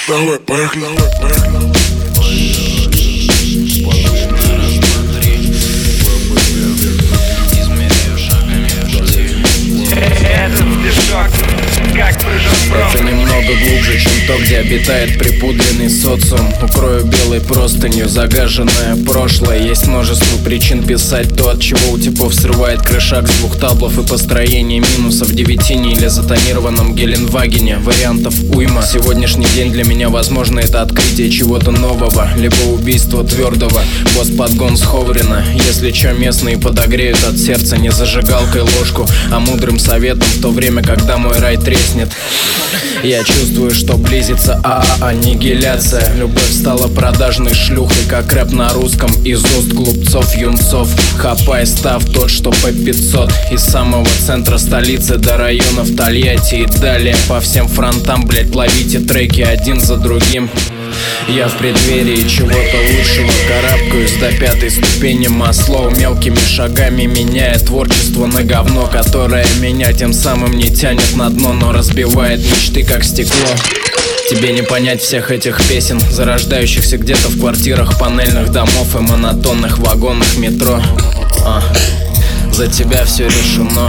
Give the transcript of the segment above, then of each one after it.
Давай, поехали. Это немного глубже, чем то, где обитает припудренный социум. Укрою белой простынью загаженное прошлое. Есть множество причин писать то, от чего у типов срывает крышак с двух таблов и построение минусов в Девятине или затонированном Геленвагене. Вариантов уйма. Сегодняшний день для меня, возможно, это открытие чего-то нового, либо убийство твердого. Подгон с Ховрина. Если чё, местные подогреют от сердца не зажигалкой ложку, а мудрым советом, в то время, когда мой рай треснет. Я чувствую, что близится аннигиляция. Любовь стала продажной шлюхой, как рэп на русском из уст глупцов, юнцов. Хапай, став тот, что по 500. Из самого центра столицы до районов Тольятти и далее по всем фронтам, блять, ловите треки один за другим. Я в преддверии чего-то лучшего карабкаюсь до 5-й ступени Маслоу, мелкими шагами меняя творчество на говно, которое меня тем самым не тянет на дно, но разбивает мечты как стекло. Тебе не понять всех этих песен, зарождающихся где-то в квартирах панельных домов и монотонных вагонах метро. За тебя все решено.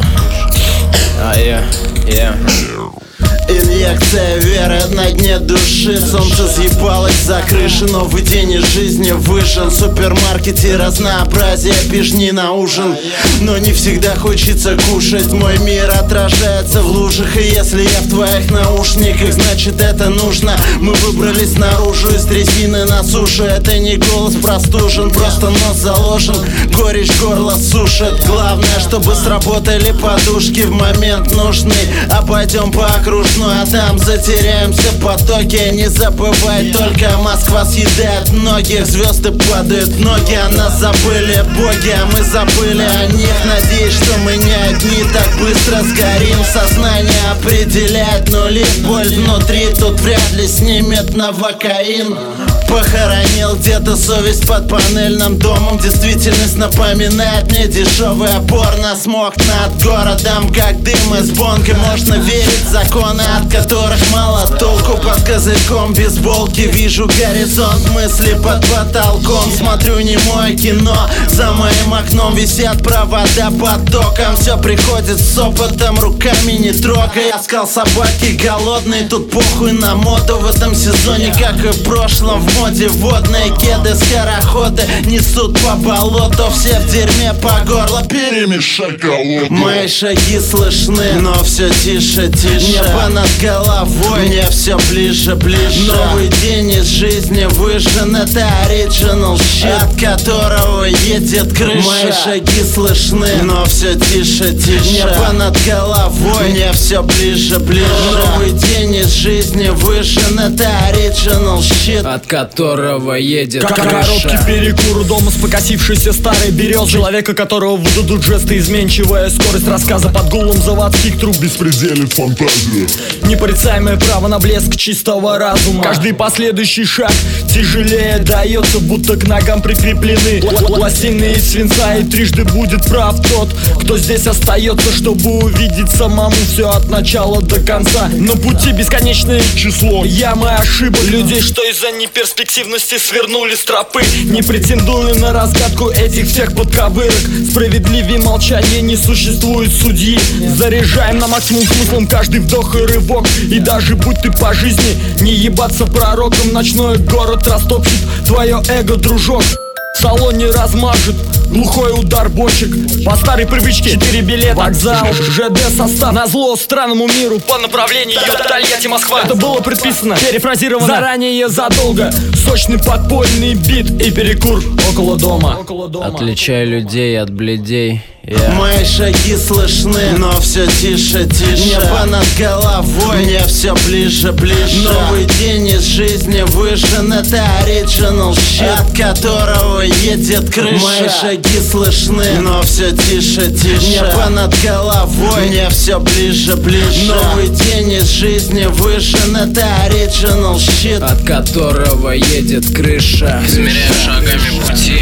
Инъекция веры на дне души. Солнце съебалось за крыши, новый день из жизни выжжен. В супермаркете разнообразие, пижни на ужин, но не всегда хочется кушать. Мой мир отражается в лужах, и если я в твоих наушниках, значит это нужно. Мы выбрались наружу из трясины на суше. Это не голос простужен, просто нос заложен. Горечь горло сушит. Главное, чтобы сработали подушки в момент нужный. А пойдем по окружной, а там затеряемся в потоке. Не забывай, только Москва съедает многих. Звезды падают, ноги о нас забыли боги, а мы забыли о них. Надеюсь, что мы не одни, так быстро сгорим. Сознание определяет нули, боль внутри тут вряд ли снимет новокаин. Похоронил где-то совесть под панельным домом. Действительность напоминает мне дешевый порно. Смог над городом, как дым из бонга. Можно верить в законы, от которых мало толку. Под козырьком бейсболки вижу горизонт, мысли под потолком. Смотрю немое кино, за моим окном висят провода под током. Все приходит с опытом, руками не трогай. Я сказал, собаки голодные, тут похуй на моду. В этом сезоне, как и в прошлом, в моде водные кеды, скороходы несут по болоту. Все в дерьме по горло, Перемешай колоду. мои шаги слышны, но все тише, тише. Небо над головой, мне все ближе, ближе. Новый день из жизни выжжен, это оригинал щит, от которого едет крыша. Мои шаги слышны, но все тише, тише. Небо над головой, мне все ближе, ближе. Новый день из жизни выжжен, это оригинал щит, от которого едет Короткий крыша. перекур у дома с покосившейся старой березы. Человека, которого выдадут жесты, изменчивая скорость рассказа под гулом заводских труб. Беспределит фантазию. Непорицаемое право на блеск чистого разума. Каждый последующий шаг тяжелее дается, будто к ногам прикреплены пластины из свинца. И трижды будет прав тот, кто здесь остается, чтобы увидеть самому все от начала до конца. На пути бесконечное число ямы ошибок людей, что из-за неперспективности свернули с тропы. Не претендую на разгадку этих всех подковырок. Справедливее молчание, не существует судьи. Заряжаем на максимум смыслом каждый вдох и рывок. И даже будь ты по жизни не ебаться пророком, ночной город растопчет твое эго, дружок. В салоне размажет глухой удар бочек. По старой привычке 4 билета, вокзал, ЖД состав. Назло странному миру по направлению Тольятти, Москва. Это было предписано, перефразировано заранее задолго. Сочный подпольный бит и перекур около дома. Отличай людей от бледей. Мои шаги слышны, но все тише, тише. Небо над головой, мне все ближе, ближе. Новый день из жизни выжжен, это оригинал щит, от которого едет крыша. Мои шаги слышны, но все тише, тише. Небо над головой, мне все ближе, ближе. Новый день из жизни выжжен, это оригинал щит, от которого едет крыша. Измеряю шагами пути,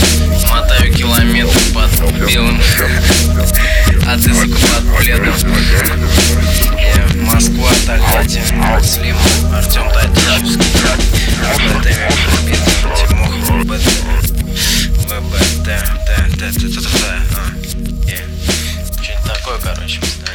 мотаю километры под белым, а ты под пледом. Москва, Тольятти, Слим, Артем Татищевский. Что-нибудь такое, короче,